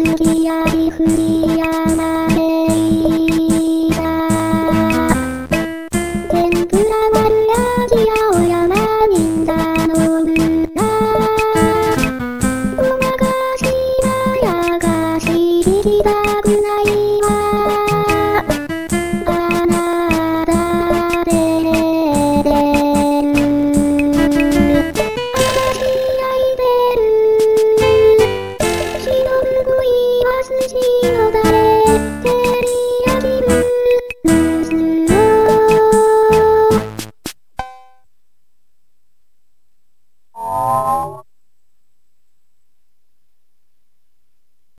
麦やりふりやまでいいだ。天ぷら丸やじやお山にんだのるな。ごまかしなやがしりだ